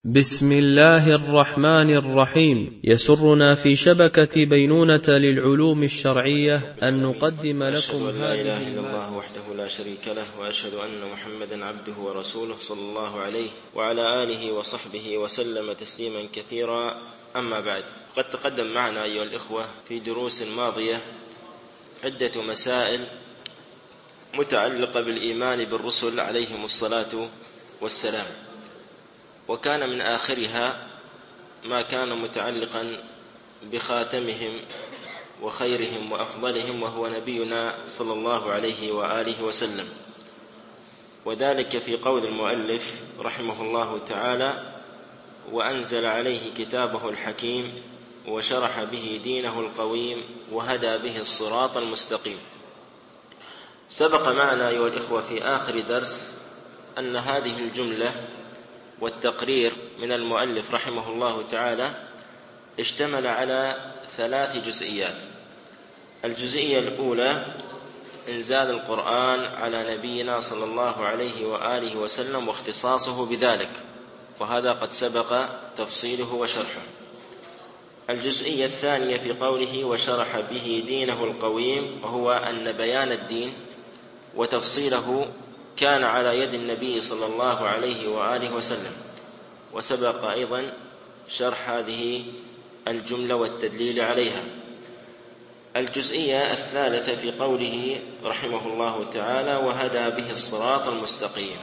بسم الله الرحمن الرحيم. يسرنا في شبكة بينونة للعلوم الشرعية أن نقدم لكم لا إله إلا الله وحده لا شريك له، وأشهد أن محمدا عبده ورسوله صلى الله عليه وعلى آله وصحبه وسلم تسليما كثيرا. أما بعد، قد تقدم معنا أيها الإخوة في دروس ماضية عدة مسائل متعلقة بالإيمان بالرسل عليهم الصلاة والسلام، وكان من آخرها ما كان متعلقا بخاتمهم وخيرهم وأفضلهم، وهو نبينا صلى الله عليه وآله وسلم، وذلك في قول المؤلف رحمه الله تعالى: وأنزل عليه كتابه الحكيم وشرح به دينه القويم وهدى به الصراط المستقيم. سبق معنا أيها الإخوة في آخر درس أن هذه الجملة والتقرير من المؤلف رحمه الله تعالى اشتمل على 3 جزئيات. الجزئية الأولى إنزال القرآن على نبينا صلى الله عليه وآله وسلم واختصاصه بذلك، وهذا قد سبق تفصيله وشرحه. الجزئية الثانية في قوله وشرح به دينه القويم، وهو أن بيان الدين وتفصيله كان على يد النبي صلى الله عليه وآله وسلم، وسبق أيضا شرح هذه الجملة والتدليل عليها. الجزئية الثالثة في قوله رحمه الله تعالى وهدى به الصراط المستقيم،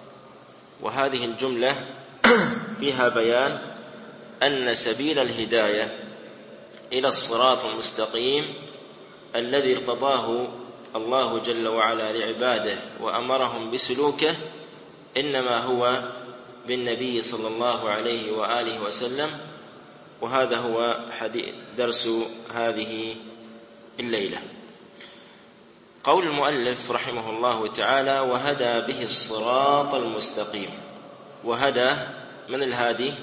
وهذه الجملة فيها بيان أن سبيل الهداية إلى الصراط المستقيم الذي ارتضاه الله جل وعلا لعباده وأمرهم بسلوكه إنما هو بالنبي صلى الله عليه وآله وسلم، وهذا هو درس هذه الليلة. قول المؤلف رحمه الله تعالى وهدى به الصراط المستقيم. وهدى من الهادي؟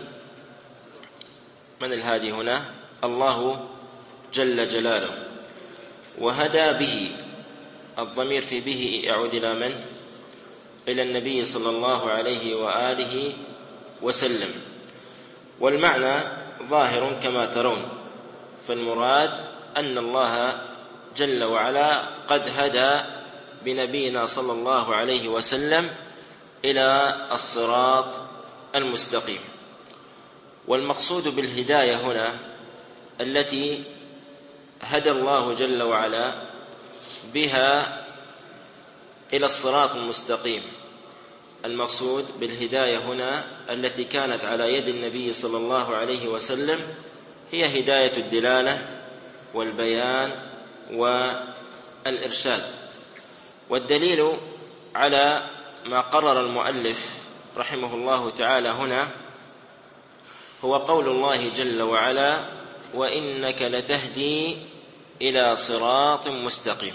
من الهادي هنا؟ الله جل جلاله. وهدى به، الضمير في به يعود إلى من؟ إلى النبي صلى الله عليه وآله وسلم، والمعنى ظاهر كما ترون، فالمراد أن الله جل وعلا قد هدى بنبينا صلى الله عليه وسلم إلى الصراط المستقيم. والمقصود بالهداية هنا التي هدى الله جل وعلا بها إلى الصراط المستقيم. المقصود بالهداية هنا التي كانت على يد النبي صلى الله عليه وسلم هي هداية الدلالة والبيان والإرشاد. والدليل على ما قرر المؤلف رحمه الله تعالى هنا هو قول الله جل وعلا وإنك لتهدي إلى صراط مستقيم،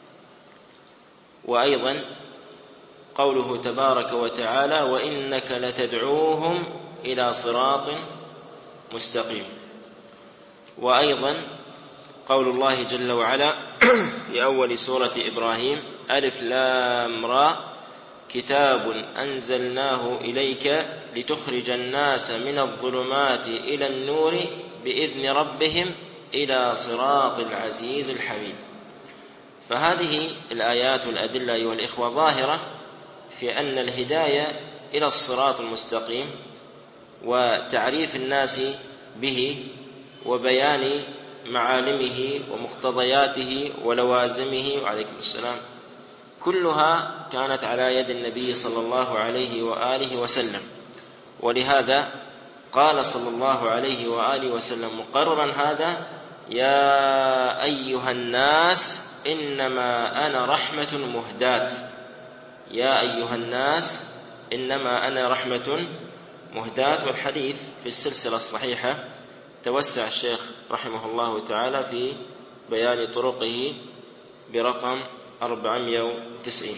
وأيضا قوله تبارك وتعالى وإنك لتدعوهم إلى صراط مستقيم، وأيضا قول الله جل وعلا في أول سورة إبراهيم ألف لام را كتاب أنزلناه إليك لتخرج الناس من الظلمات إلى النور بإذن ربهم إلى صراط العزيز الحميد. فهذه الآيات والأدلة أيها الإخوة ظاهرة في أن الهداية إلى الصراط المستقيم وتعريف الناس به وبيان معالمه ومقتضياته ولوازمه وعليكم السلام كلها كانت على يد النبي صلى الله عليه وآله وسلم. ولهذا قال صلى الله عليه وآله وسلم مقررا هذا يا أيها الناس إنما أنا رحمة مهداة. يا أيها الناس إنما أنا رحمة مهداة. والحديث في السلسلة الصحيحة توسع الشيخ رحمه الله تعالى في بيان طرقه برقم 490.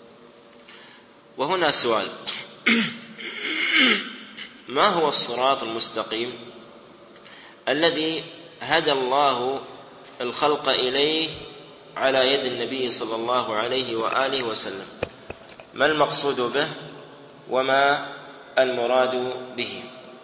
وهنا سؤال ما هو الصراط المستقيم الذي هدى الله الخلق إليه على يد النبي صلى الله عليه وآله وسلم؟ ما المقصود به وما المراد به؟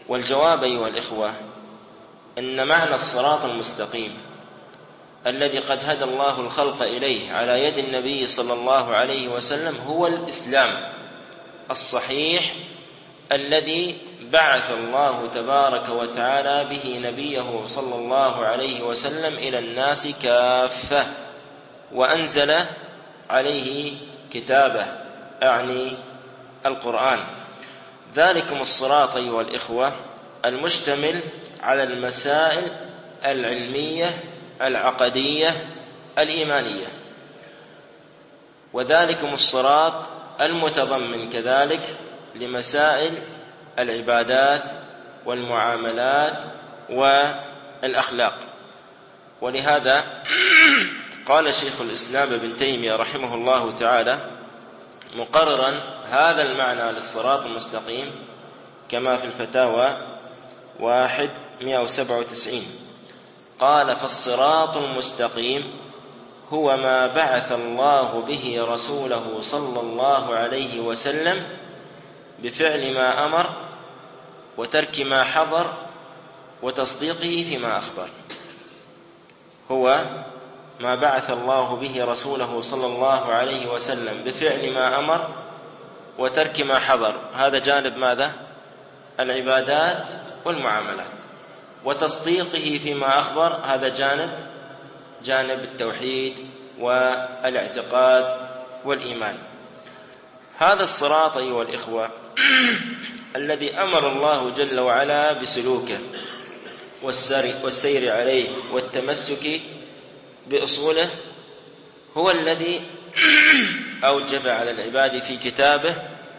والجواب أيها الإخوة أن معنى الصراط المستقيم الذي قد هدى الله الخلق إليه على يد النبي صلى الله عليه وسلم هو الإسلام الصحيح الذي بعث الله تبارك وتعالى به نبيه صلى الله عليه وسلم إلى الناس كافة، وأنزل عليه كتابه أعني القرآن. ذلكم الصراط أيها الإخوة المشتمل على المسائل العلمية العقدية الإيمانية، وذلكم الصراط المتضمن كذلك لمسائل العبادات والمعاملات والأخلاق. ولهذا قال شيخ الإسلام ابن تيمية رحمه الله تعالى مقررا هذا المعنى للصراط المستقيم كما في الفتاوى 197 قال: فالصراط المستقيم هو ما بعث الله به رسوله صلى الله عليه وسلم بفعل ما أمر وترك ما حظر وتصديقه فيما أخبر. هو ما بعث الله به رسوله صلى الله عليه وسلم بفعل ما أمر وترك ما حظر، هذا جانب ماذا؟ العبادات والمعاملات. وتصديقه فيما أخبر، هذا جانب التوحيد والاعتقاد والإيمان. هذا الصراط أيها الإخوة الذي أمر الله جل وعلا بسلوكه والسير عليه والتمسك بأصوله هو الذي أوجب على العباد في كتابه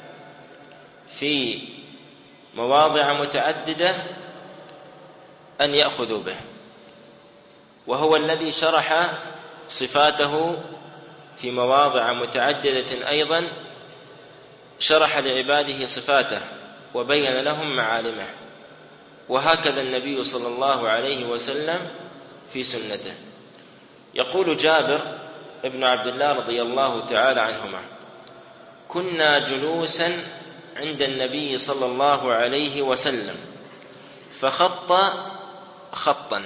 في مواضع متعددة أن يأخذوا به، وهو الذي شرح صفاته في مواضع متعددة أيضا، شرح لعباده صفاته وبين لهم معالمه. وهكذا النبي صلى الله عليه وسلم في سنته. يقول جابر ابن عبد الله رضي الله تعالى عنهما: كنا جلوسا عند النبي صلى الله عليه وسلم فخط خطا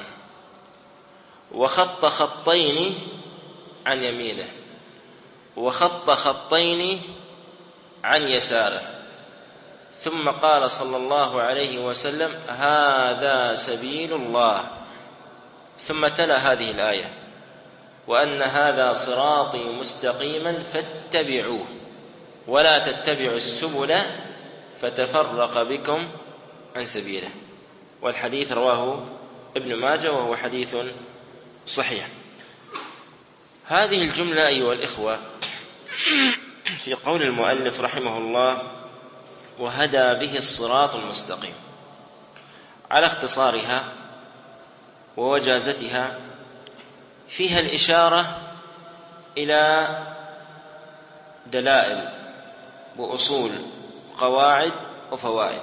وخط خطين عن يمينه وخط خطين عن يساره، ثم قال صلى الله عليه وسلم: هذا سبيل الله. ثم تلا هذه الآية: وأن هذا صراطي مستقيما فاتبعوه ولا تتبعوا السبل فتفرق بكم عن سبيله. والحديث رواه ابن ماجه وهو حديث صحيح. هذه الجملة أيها الإخوة في قول المؤلف رحمه الله: وهدى به الصراط المستقيم، على اختصارها ووجازتها فيها الإشارة إلى دلائل وأصول قواعد وفوائد.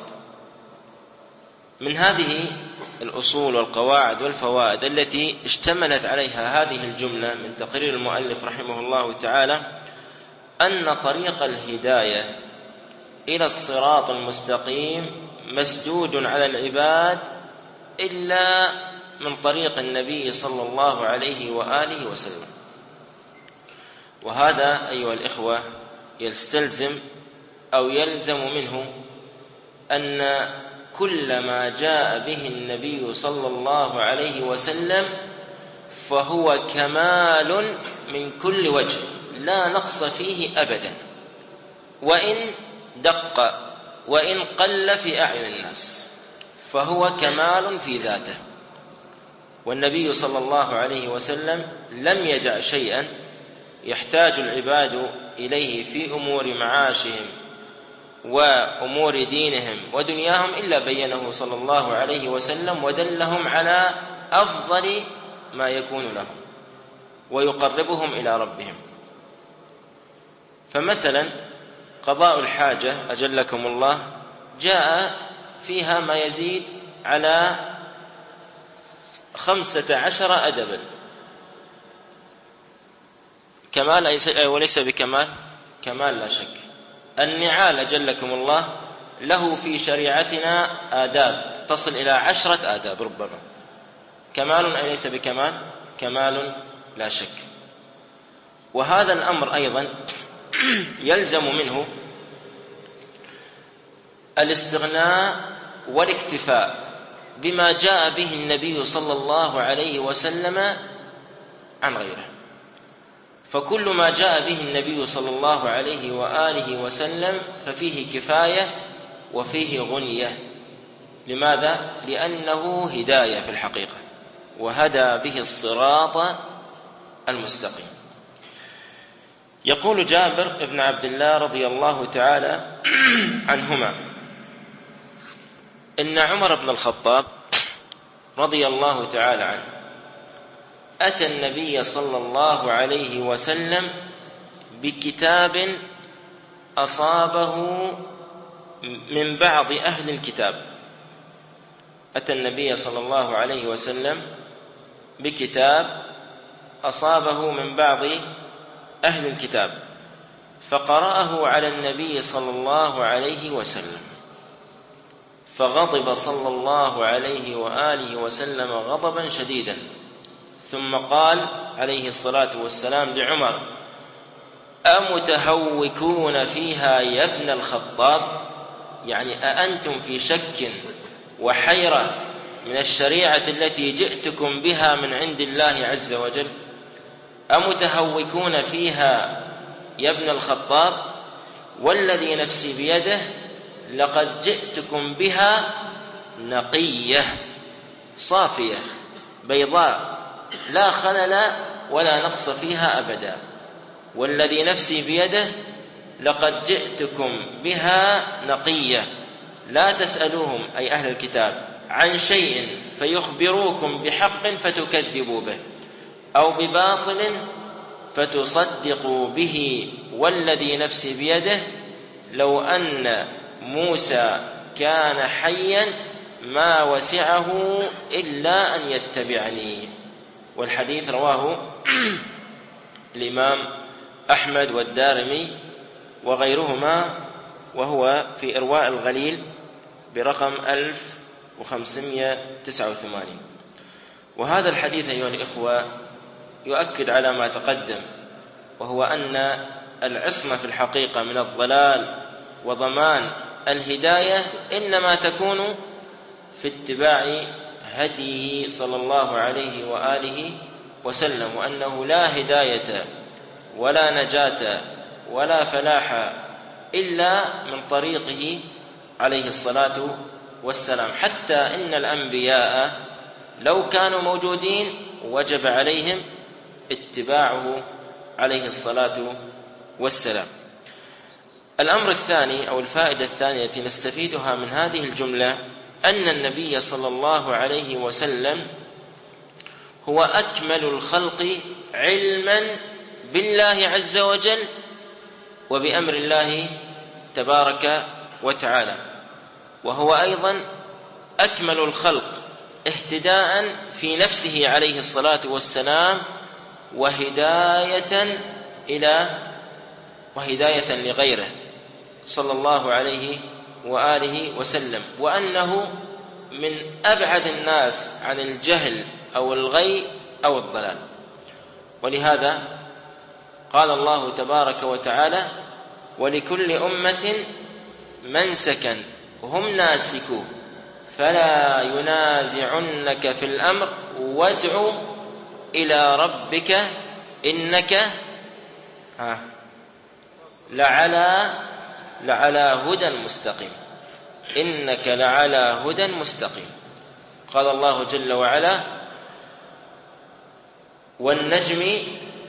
من هذه الأصول والقواعد والفوائد التي اشتملت عليها هذه الجملة من تقرير المؤلف رحمه الله تعالى أن طريق الهداية إلى الصراط المستقيم مسدود على العباد إلا من طريق النبي صلى الله عليه وآله وسلم. وهذا أيها الإخوة يستلزم أو يلزم منه أن كل ما جاء به النبي صلى الله عليه وسلم فهو كمال من كل وجه لا نقص فيه أبدا، وإن دق وإن قل في أعين الناس فهو كمال في ذاته. والنبي صلى الله عليه وسلم لم يدع شيئا يحتاج العباد إليه في أمور معاشهم وأمور دينهم ودنياهم إلا بينه صلى الله عليه وسلم ودلهم على أفضل ما يكون لهم ويقربهم إلى ربهم. فمثلا قضاء الحاجة أجلكم الله جاء فيها ما يزيد على 15 أدبا، كمال وليس بكمال، كمال لا شك. النعال أجلكم الله له في شريعتنا آداب تصل إلى 10 آداب ربما. كمال أي ليس بكمال؟ كمال لا شك. وهذا الأمر أيضا يلزم منه الاستغناء والاكتفاء بما جاء به النبي صلى الله عليه وسلم عن غيره. فكل ما جاء به النبي صلى الله عليه وآله وسلم ففيه كفاية وفيه غنية. لماذا؟ لأنه هداية في الحقيقة، وهدى به الصراط المستقيم. يقول جابر بن عبد الله رضي الله تعالى عنهما إن عمر بن الخطاب رضي الله تعالى عنه أتى النبي صلى الله عليه وسلم بكتاب أصابه من بعض أهل الكتاب. أتى النبي صلى الله عليه وسلم بكتاب أصابه من بعض أهل الكتاب، فقرأه على النبي صلى الله عليه وسلم، فغضب صلى الله عليه وآله وسلم غضبا شديدا، ثم قال عليه الصلاة والسلام لعمر: أمتهوكون فيها يا ابن الخطاب؟ يعني أأنتم في شك وحيرة من الشريعة التي جئتكم بها من عند الله عز وجل؟ أمتهوكون فيها يا ابن الخطاب؟ والذي نفسي بيده لقد جئتكم بها نقية صافية بيضاء لا خلل ولا نقص فيها أبدا. والذي نفسي بيده لقد جئتكم بها نقية. لا تسألوهم أي أهل الكتاب عن شيء فيخبروكم بحق فتكذبوا به، أو بباطل فتصدقوا به. والذي نفسي بيده لو أن موسى كان حيا ما وسعه إلا أن يتبعني. والحديث رواه الإمام أحمد والدارمي وغيرهما، وهو في إرواء الغليل برقم 1589. وهذا الحديث أيها الإخوة يؤكد على ما تقدم، وهو أن العصمة في الحقيقة من الضلال وضمان الهداية إنما تكون في اتباع هديه صلى الله عليه وآله وسلم، وأنه لا هداية ولا نجاة ولا فلاح إلا من طريقه عليه الصلاة والسلام. حتى إن الأنبياء لو كانوا موجودين وجب عليهم اتباعه عليه الصلاة والسلام. الأمر الثاني أو الفائدة الثانية التي نستفيدها من هذه الجملة أن النبي صلى الله عليه وسلم هو أكمل الخلق علما بالله عز وجل وبأمر الله تبارك وتعالى، وهو أيضا أكمل الخلق اهتداء في نفسه عليه الصلاة والسلام وهداية لغيره صلى الله عليه وآله وسلم، وأنه من أبعد الناس عن الجهل أو الغي أو الضلال. ولهذا قال الله تبارك وتعالى: ولكل أمة منسكا هم ناسكوه فلا ينازعنك في الأمر وادع إلى ربك إنك لعلى هدى مستقيم. إنك لعلى هدى مستقيم. قال الله جل وعلا: والنجم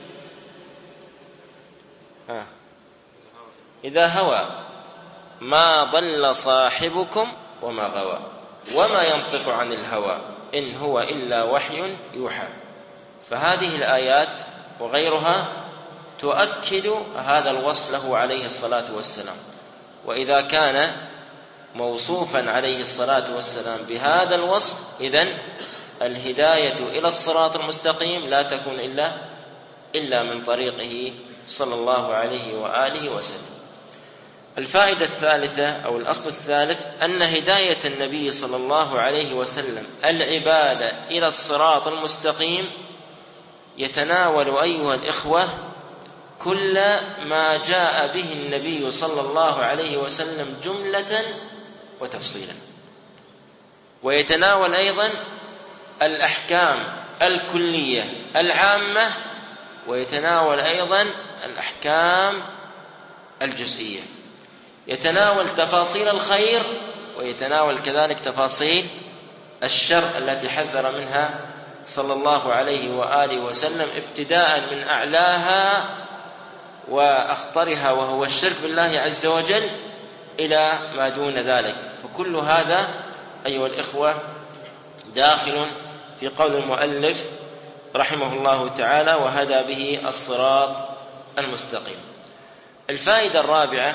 إذا هوى ما ضل صاحبكم وما غوى وما ينطق عن الهوى إن هو إلا وحي يوحى. فهذه الآيات وغيرها تؤكد هذا الوصف له عليه الصلاة والسلام. وإذا كان موصوفا عليه الصلاة والسلام بهذا الوصف، إذن الهداية إلى الصراط المستقيم لا تكون إلا من طريقه صلى الله عليه وآله وسلم. الفائدة الثالثة أو الأصل الثالث أن هداية النبي صلى الله عليه وسلم العبادة إلى الصراط المستقيم يتناول أيها الإخوة كل ما جاء به النبي صلى الله عليه وسلم جملة وتفصيلا، ويتناول أيضا الأحكام الكلية العامة، ويتناول أيضا الأحكام الجزئية، يتناول تفاصيل الخير ويتناول كذلك تفاصيل الشر التي حذر منها صلى الله عليه وآله وسلم، ابتداء من أعلاها وأخطرها وهو الشرك بالله عز وجل إلى ما دون ذلك. فكل هذا أيها الإخوة داخل في قول المؤلف رحمه الله تعالى وهدى به الصراط المستقيم. الفائدة الرابعة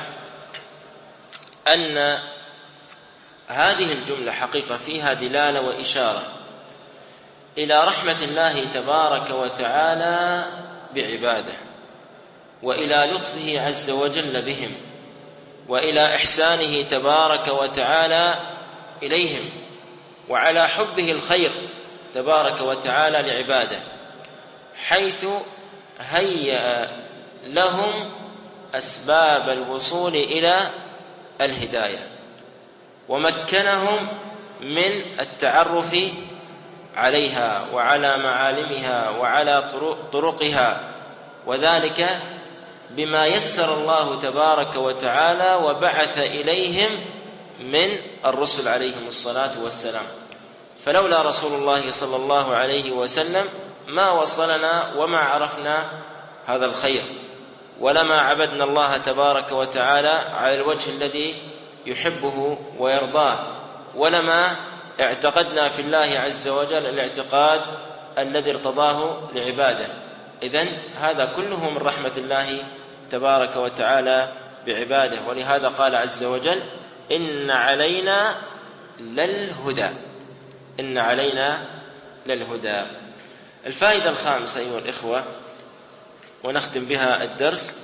أن هذه الجملة حقيقة فيها دلالة وإشارة إلى رحمة الله تبارك وتعالى بعباده، وإلى لطفه عز وجل بهم، وإلى إحسانه تبارك وتعالى إليهم، وعلى حبه الخير تبارك وتعالى لعباده، حيث هيأ لهم أسباب الوصول إلى الهداية، ومكنهم من التعرف عليها وعلى معالمها وعلى طرقها، وذلك بما يسر الله تبارك وتعالى وبعث إليهم من الرسل عليهم الصلاة والسلام. فلولا رسول الله صلى الله عليه وسلم ما وصلنا وما عرفنا هذا الخير، ولما عبدنا الله تبارك وتعالى على الوجه الذي يحبه ويرضاه، ولما اعتقدنا في الله عز وجل الاعتقاد الذي ارتضاه لعباده. إذن هذا كله من رحمة الله تبارك وتعالى بعباده، ولهذا قال عز وجل إن علينا للهدى، إن علينا للهدى. الفائدة الخامسة أيها الإخوة ونختم بها الدرس،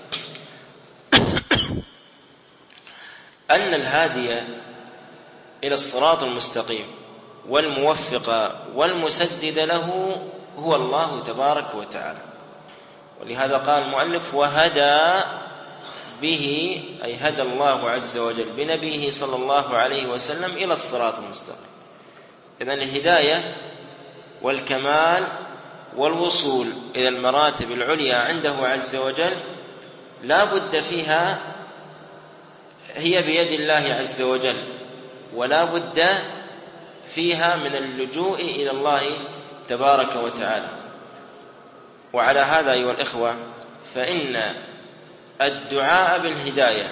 أن الهادي إلى الصراط المستقيم والموفق والمسدد له هو الله تبارك وتعالى، ولهذا قال المؤلف وهدى به، أي هدى الله عز وجل بنبيه صلى الله عليه وسلم إلى الصراط المستقيم. إذن الهداية والكمال والوصول إلى المراتب العليا عنده عز وجل لا بد فيها، هي بيد الله عز وجل، ولا بد فيها من اللجوء إلى الله تبارك وتعالى. وعلى هذا أيها الإخوة فإن الدعاء بالهداية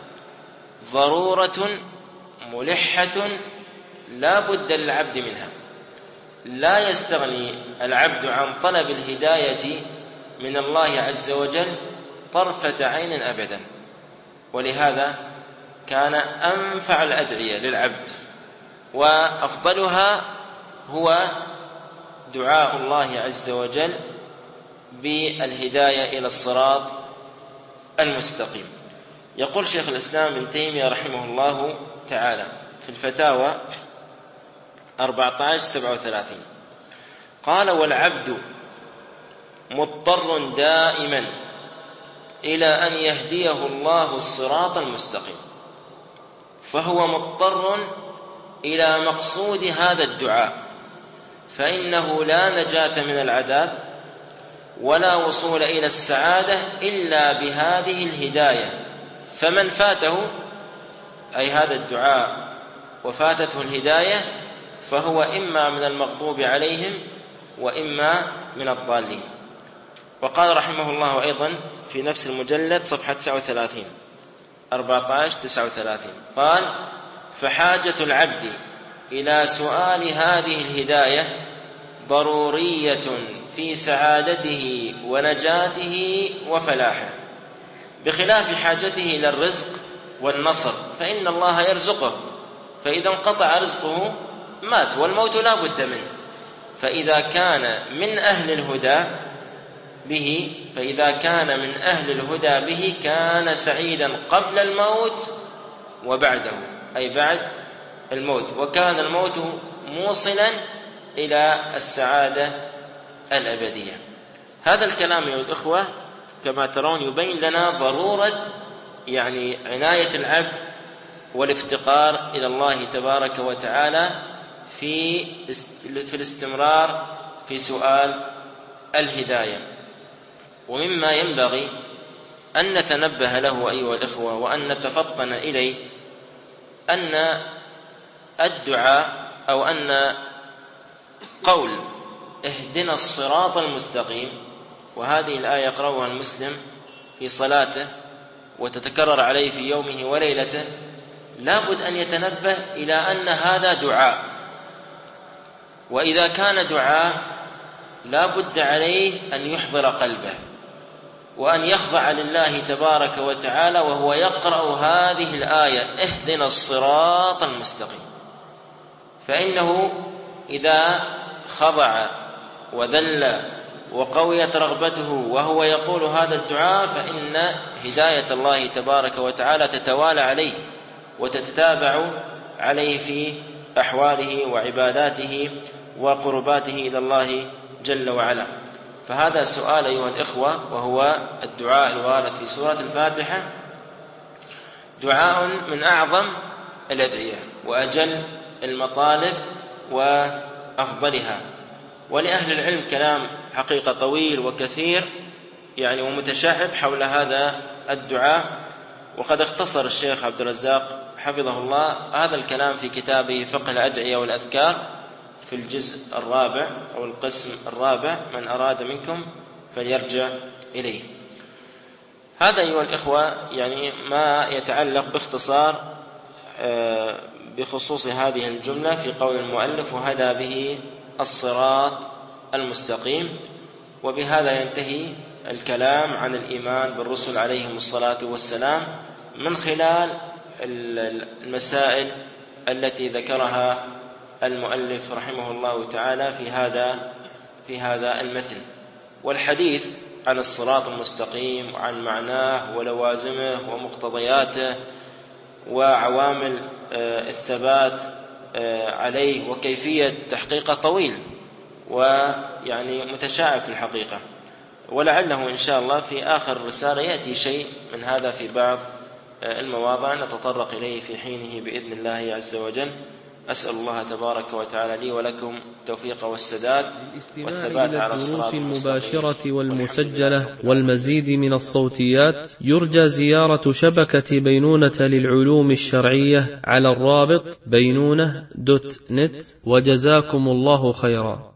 ضرورة ملحة لا بد للعبد منها، لا يستغني العبد عن طلب الهداية من الله عز وجل طرفة عين أبدا. ولهذا كان أنفع الأدعية للعبد وأفضلها هو دعاء الله عز وجل بالهداية إلى الصراط المستقيم. يقول شيخ الإسلام ابن تيمية رحمه الله تعالى في الفتاوى 14-37 قال والعبد مضطر دائما إلى أن يهديه الله الصراط المستقيم، فهو مضطر إلى مقصود هذا الدعاء، فإنه لا نجاة من العذاب ولا وصول إلى السعادة إلا بهذه الهداية. فمن فاته أي هذا الدعاء وفاتته الهداية فهو إما من المغضوب عليهم وإما من الضالين. وقال رحمه الله أيضا في نفس المجلد صفحة 39 14-39 قال فحاجة العبد إلى سؤال هذه الهداية ضرورية في سعادته ونجاته وفلاحه، بخلاف حاجته إلى الرزق والنصر، فإن الله يرزقه، فإذا انقطع رزقه مات، والموت لا بد منه. فإذا كان من أهل الهدى به كان سعيدا قبل الموت وبعده، أي بعد الموت، وكان الموت موصلا إلى السعادة الأبدية. هذا الكلام يا الإخوة كما ترون يبين لنا ضرورة عناية العبد والافتقار إلى الله تبارك وتعالى في الاستمرار في سؤال الهداية. ومما ينبغي أن نتنبه له أيها الإخوة وأن نتفطن إليه أن الدعاء أو أن قول اهدنا الصراط المستقيم، وهذه الآية يقرأها المسلم في صلاته وتتكرر عليه في يومه وليلته، لابد أن يتنبه إلى أن هذا دعاء، وإذا كان دعاء لابد عليه أن يحضر قلبه وأن يخضع لله تبارك وتعالى وهو يقرأ هذه الآية اهدنا الصراط المستقيم. فإنه إذا خضع وذل وقويت رغبته وهو يقول هذا الدعاء فإن هداية الله تبارك وتعالى تتوالى عليه وتتتابع عليه في أحواله وعباداته وقرباته إلى الله جل وعلا. فهذا سؤال أيها الإخوة، وهو الدعاء الوارد في سورة الفاتحة، دعاء من أعظم الأدعية وأجل المطالب وأفضلها. ولأهل العلم كلام حقيقة طويل وكثير ومتشعب حول هذا الدعاء، وقد اختصر الشيخ عبد الرزاق حفظه الله هذا الكلام في كتابه فقه الأدعية والأذكار في الجزء الرابع أو القسم الرابع، من أراد منكم فليرجع إليه. هذا أيها الإخوة ما يتعلق باختصار بخصوص هذه الجملة في قول المؤلف وهدى به الصراط المستقيم. وبهذا ينتهي الكلام عن الإيمان بالرسل عليهم الصلاة والسلام من خلال المسائل التي ذكرها المؤلف رحمه الله تعالى في هذا المتن. والحديث عن الصراط المستقيم وعن معناه ولوازمه ومقتضياته وعوامل الثبات عليه وكيفية تحقيقه طويل متشعب في الحقيقة، ولعله إن شاء الله في آخر الرسالة يأتي شيء من هذا في بعض المواضع نتطرق إليه في حينه بإذن الله عز وجل. أسأل الله تبارك وتعالى لي ولكم التوفيق والسداد والثبات على الصراط المباشرة والمسجلة والمزيد من الصوتيات يرجى زيارة شبكة بينونة للعلوم الشرعية على الرابط بينونة.net. وجزاكم الله خيرا.